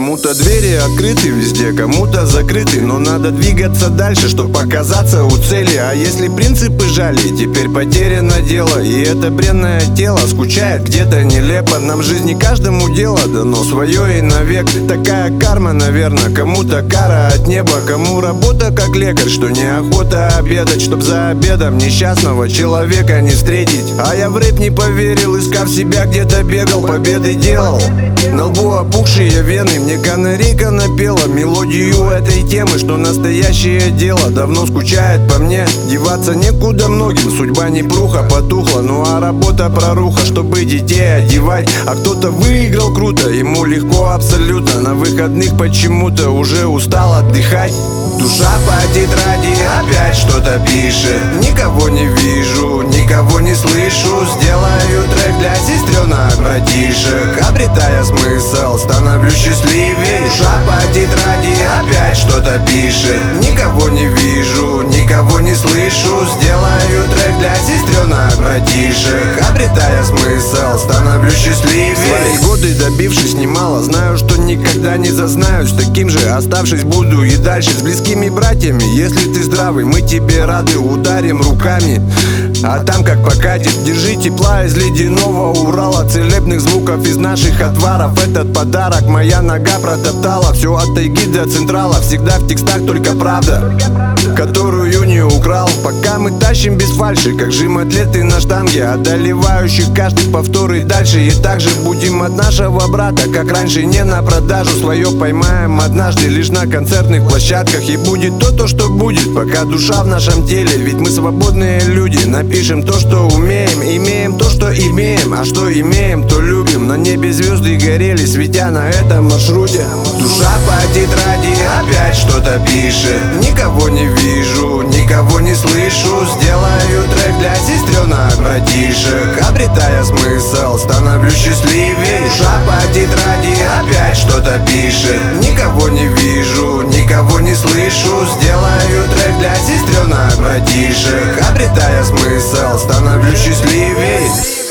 Кому-то двери открыты везде, кому-то закрыты, но надо двигаться дальше, чтоб показаться у цели. А если принципы жали, теперь потеряно дело. И это бренное тело скучает где-то нелепо. Нам в жизни каждому дело дано свое и навек. Такая карма, наверное, кому-то кара от неба, кому работа как лекарь, что неохота обедать, чтоб за обедом несчастного человека не встретить. А я в рэп не поверил, искав себя где-то бегал, победы делал. На лбу опухшие вены, мне канарейка напела мелодию этой темы, что настоящее дело давно скучает по мне. Деваться некуда многим, судьба не пруха, потухла. Ну а работа проруха, чтобы детей одевать. А кто-то выиграл круто, ему легко абсолютно. На выходных почему-то уже устал отдыхать. Душа по тетради опять что-то пишет. Никого не вижу, никого не слышу. Сделаю трек для сестренок, братишек. Обретая смысл, становлюсь счастливее. Душа по тетради опять что-то пишет. Никого не вижу, никого не слышу. Сделаю трек для сестренок, братишек. Обретая смысл, становлюсь счастливее. Свои годы добившись немало, знаю, что никогда не зазнаюсь. Таким же оставшись буду и дальше с близкими братьями. Если ты здравый, мы тебе рады, ударим руками. А там как покатит, держи тепла из ледяного Урала, целебных звуков из наших отваров. Этот подарок моя нога протоптала. Все от тайги до централа, всегда в текстах только правда, которую не украл. Пока мы тащим без фальши, как жим-атлеты на штанге, одолевающих каждый повтор и дальше. И также будем от нашего брата, как раньше, не на продажу. Свое поймаем однажды лишь на концертных площадках. И будет то, что будет, пока душа в нашем теле. Ведь мы свободные люди, напишем то, что умеем. Имеем то, что имеем, а что имеем, то любим. На небе звезды горели, светя на этом маршруте. Душа по тетради опять что-то пишет. Никого не вижу, никого не слышу. Сделаю трек для сестренок, братишек. Обретая смысл, становлюсь счастливее. Душа по тетради опять что-то пишет. Никого не вижу, никого не слышу. Сделаю трек для сестренок, братишек. Обретая смысл, становлюсь счастливее.